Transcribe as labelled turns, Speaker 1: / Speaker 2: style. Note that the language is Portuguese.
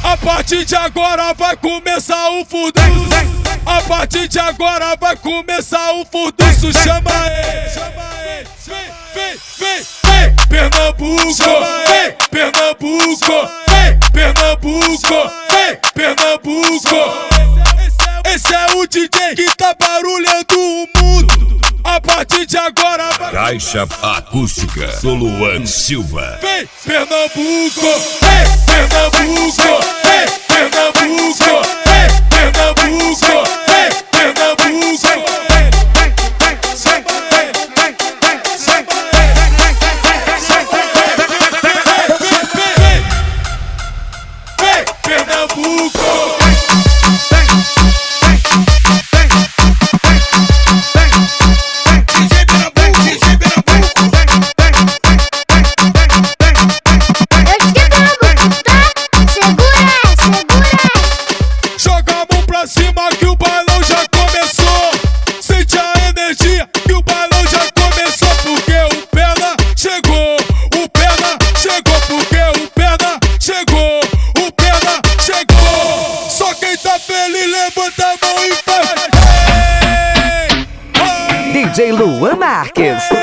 Speaker 1: A partir de agora vai começar o furdunço. A partir de agora vai começar o furdunço. Chama ele, vem, Pernambuco, vem, Pernambuco, vem, Pernambuco, vem, Pernambuco. Esse é o DJ que tá barulhando o mundo. A partir de agora vai...
Speaker 2: Caixa Acústica do Luan Silva.
Speaker 1: Vem, Pernambuco, vem, Pernambuco, vem, Pernambuco, vem, Pernambuco, vem, Pernambuco. Vem, Pernambuco. Levanta a mão e faz.
Speaker 3: DJ Luan Marques.